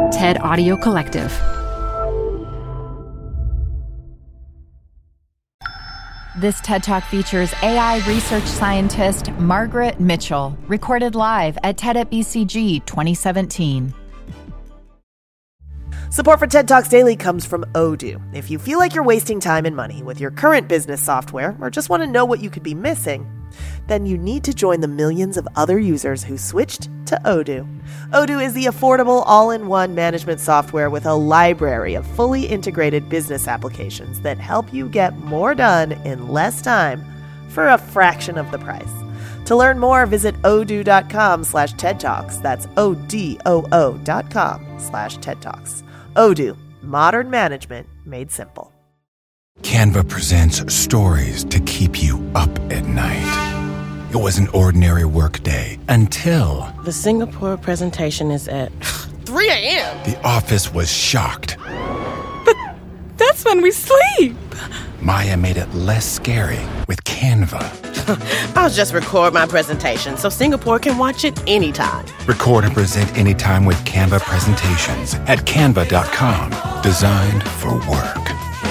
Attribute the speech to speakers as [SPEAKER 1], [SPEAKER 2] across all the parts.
[SPEAKER 1] TED Audio Collective. This TED Talk features AI research scientist Margaret Mitchell, recorded live at TED at BCG 2017.
[SPEAKER 2] Support for TED Talks Daily comes from Odoo. If you feel like you're wasting time and money with your current business software or just want to know what you could be missing, then you need to join the millions of other users who switched to Odoo. Odoo is the affordable all-in-one management software with a library of fully integrated business applications that help you get more done in less time for a fraction of the price. To learn more, visit odoo.com/TED Talks. That's ODOO.com/TED Talks. Odoo, modern management made simple.
[SPEAKER 3] Canva presents stories to keep you up at night. It was an ordinary workday until
[SPEAKER 4] the Singapore presentation is at 3 a.m.
[SPEAKER 3] The office was shocked.
[SPEAKER 4] But that's when we sleep.
[SPEAKER 3] Maya made it less scary with Canva.
[SPEAKER 4] I'll just record my presentation so Singapore can watch it anytime.
[SPEAKER 3] Record and present anytime with Canva presentations at canva.com. Designed for work.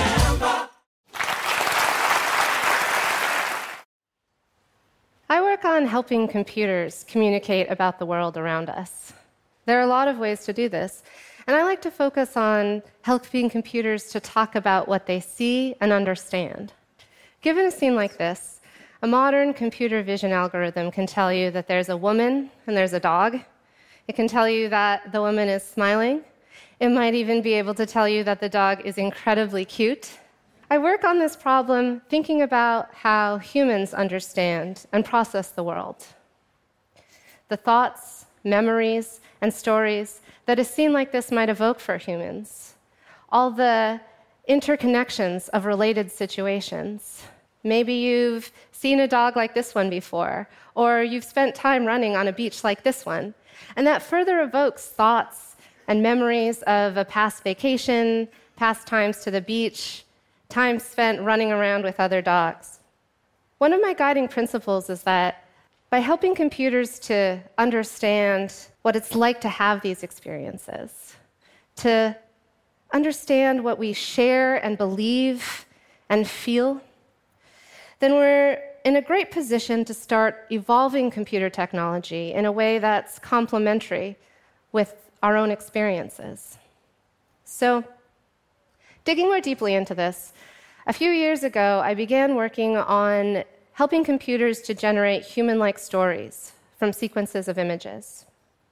[SPEAKER 5] I work on helping computers communicate about the world around us. There are a lot of ways to do this, and I like to focus on helping computers to talk about what they see and understand. Given a scene like this, a modern computer vision algorithm can tell you that there's a woman and there's a dog. It can tell you that the woman is smiling. It might even be able to tell you that the dog is incredibly cute. I work on this problem thinking about how humans understand and process the world. The thoughts, memories, and stories that a scene like this might evoke for humans. All the interconnections of related situations. Maybe you've seen a dog like this one before, or you've spent time running on a beach like this one, and that further evokes thoughts and memories of a past vacation, past times to the beach, time spent running around with other dogs. One of my guiding principles is that by helping computers to understand what it's like to have these experiences, to understand what we share and believe and feel, then we're in a great position to start evolving computer technology in a way that's complementary with our own experiences. So, digging more deeply into this, a few years ago, I began working on helping computers to generate human-like stories from sequences of images.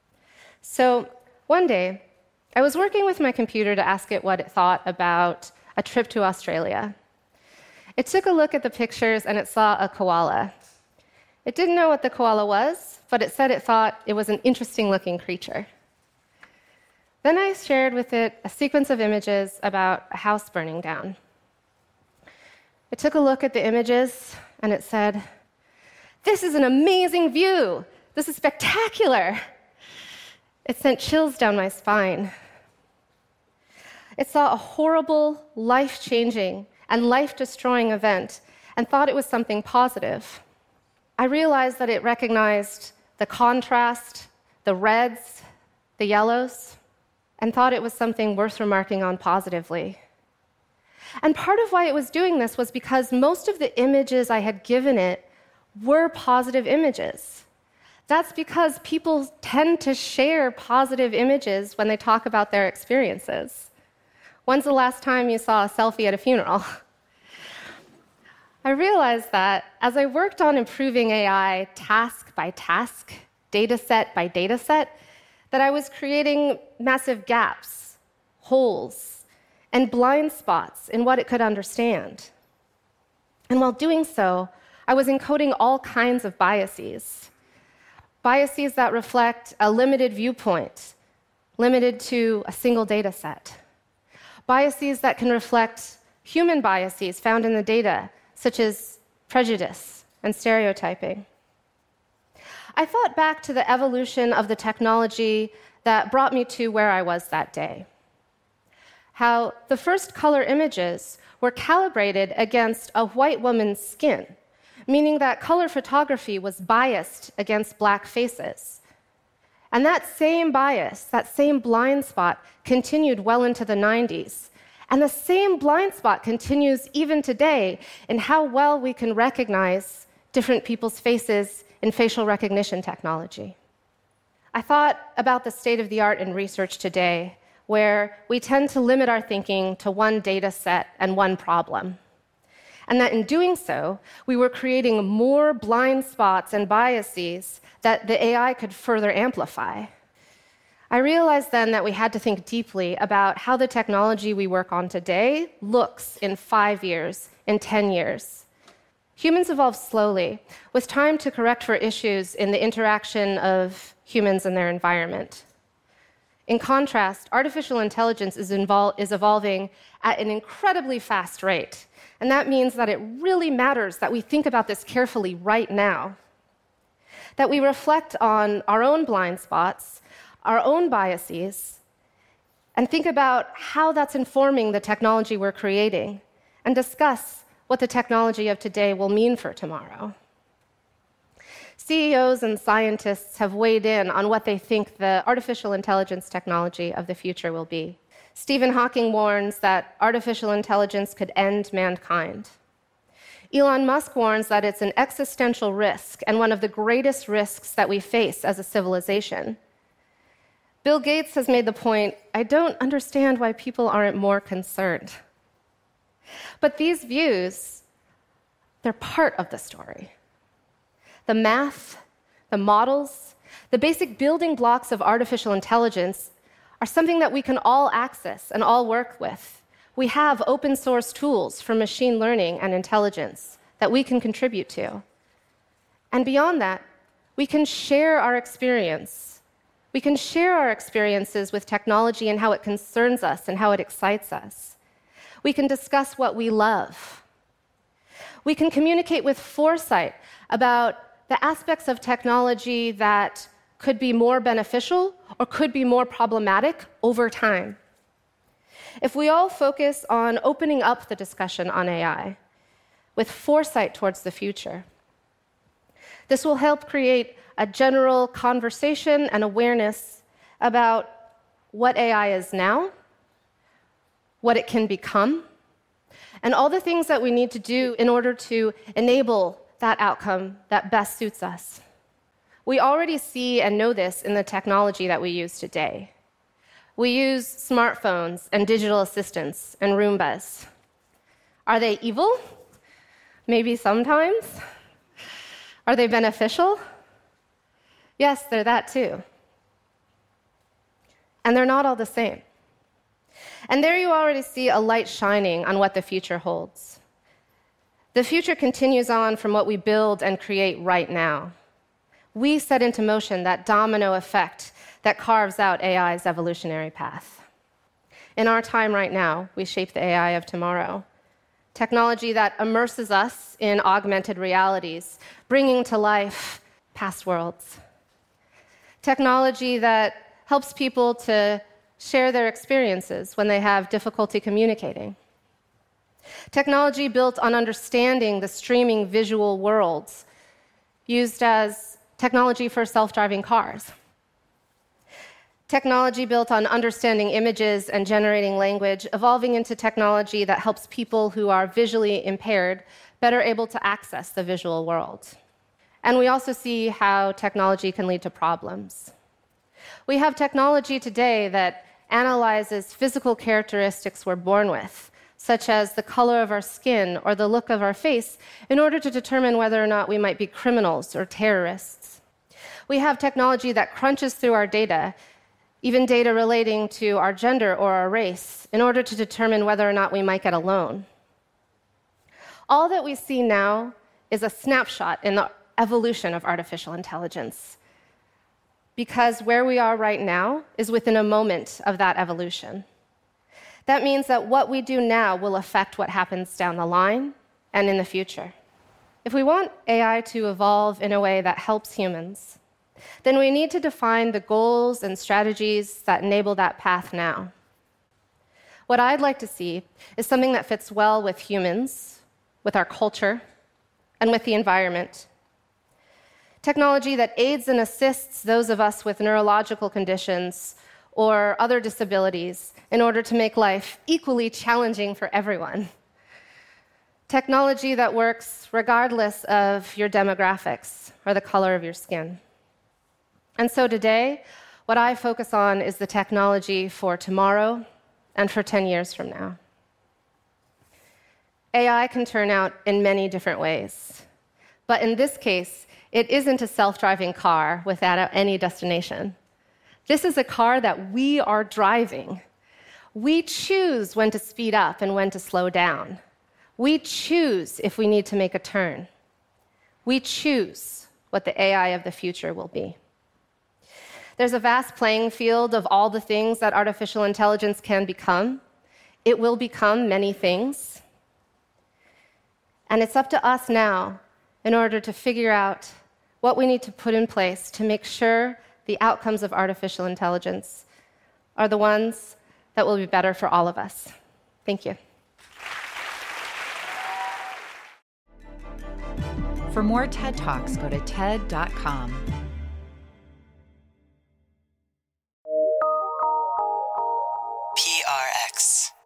[SPEAKER 5] So, one day, I was working with my computer to ask it what it thought about a trip to Australia. It took a look at the pictures and it saw a koala. It didn't know what the koala was, but it said it thought it was an interesting-looking creature. Then I shared with it a sequence of images about a house burning down. It took a look at the images and it said, "This is an amazing view! This is spectacular!" It sent chills down my spine. It saw a horrible, life-changing, and life-destroying event and thought it was something positive. I realized that it recognized the contrast, the reds, the yellows, and thought it was something worth remarking on positively. And part of why it was doing this was because most of the images I had given it were positive images. That's because people tend to share positive images when they talk about their experiences. When's the last time you saw a selfie at a funeral? I realized that as I worked on improving AI task by task, data set by data set, that I was creating massive gaps, holes, and blind spots in what it could understand. And while doing so, I was encoding all kinds of biases. Biases that reflect a limited viewpoint, limited to a single data set. Biases that can reflect human biases found in the data, such as prejudice and stereotyping. I thought back to the evolution of the technology that brought me to where I was that day. How the first color images were calibrated against a white woman's skin, meaning that color photography was biased against black faces. And that same bias, that same blind spot, continued well into the 90s. And the same blind spot continues even today in how well we can recognize different people's faces in facial recognition technology. I thought about the state of the art in research today, where we tend to limit our thinking to one data set and one problem. And that in doing so, we were creating more blind spots and biases that the AI could further amplify. I realized then that we had to think deeply about how the technology we work on today looks in 5 years, in 10 years. Humans evolve slowly, with time to correct for issues in the interaction of humans and their environment. In contrast, artificial intelligence is evolving at an incredibly fast rate. And that means that it really matters that we think about this carefully right now, that we reflect on our own blind spots, our own biases, and think about how that's informing the technology we're creating, and discuss what the technology of today will mean for tomorrow. CEOs and scientists have weighed in on what they think the artificial intelligence technology of the future will be. Stephen Hawking warns that artificial intelligence could end mankind. Elon Musk warns that it's an existential risk and one of the greatest risks that we face as a civilization. Bill Gates has made the point, I don't understand why people aren't more concerned. But these views, they're part of the story. The math, the models, the basic building blocks of artificial intelligence are something that we can all access and all work with. We have open source tools for machine learning and intelligence that we can contribute to. And beyond that, we can share our experience. We can share our experiences with technology and how it concerns us and how it excites us. We can discuss what we love. We can communicate with foresight about the aspects of technology that could be more beneficial or could be more problematic over time. If we all focus on opening up the discussion on AI with foresight towards the future, this will help create a general conversation and awareness about what AI is now, what it can become, and all the things that we need to do in order to enable that outcome that best suits us. We already see and know this in the technology that we use today. We use smartphones and digital assistants and Roombas. Are they evil? Maybe sometimes. Are they beneficial? Yes, they're that too. And they're not all the same. And there you already see a light shining on what the future holds. The future continues on from what we build and create right now. We set into motion that domino effect that carves out AI's evolutionary path. In our time right now, we shape the AI of tomorrow. Technology that immerses us in augmented realities, bringing to life past worlds. Technology that helps people to share their experiences when they have difficulty communicating. Technology built on understanding the streaming visual worlds, used as technology for self-driving cars. Technology built on understanding images and generating language, evolving into technology that helps people who are visually impaired better able to access the visual world. And we also see how technology can lead to problems. We have technology today that analyzes physical characteristics we're born with, such as the color of our skin or the look of our face, in order to determine whether or not we might be criminals or terrorists. We have technology that crunches through our data, even data relating to our gender or our race, in order to determine whether or not we might get a loan. All that we see now is a snapshot in the evolution of artificial intelligence, because where we are right now is within a moment of that evolution. That means that what we do now will affect what happens down the line and in the future. If we want AI to evolve in a way that helps humans, then we need to define the goals and strategies that enable that path now. What I'd like to see is something that fits well with humans, with our culture, and with the environment. Technology that aids and assists those of us with neurological conditions or other disabilities in order to make life equally challenging for everyone. Technology that works regardless of your demographics or the color of your skin. And so today, what I focus on is the technology for tomorrow and for 10 years from now. AI can turn out in many different ways. But in this case, it isn't a self-driving car without any destination. This is a car that we are driving. We choose when to speed up and when to slow down. We choose if we need to make a turn. We choose what the AI of the future will be. There's a vast playing field of all the things that artificial intelligence can become. It will become many things. And it's up to us now in order to figure out what we need to put in place to make sure the outcomes of artificial intelligence are the ones that will be better for all of us. Thank you.
[SPEAKER 1] For more TED Talks, go to TED.com.
[SPEAKER 6] PRX.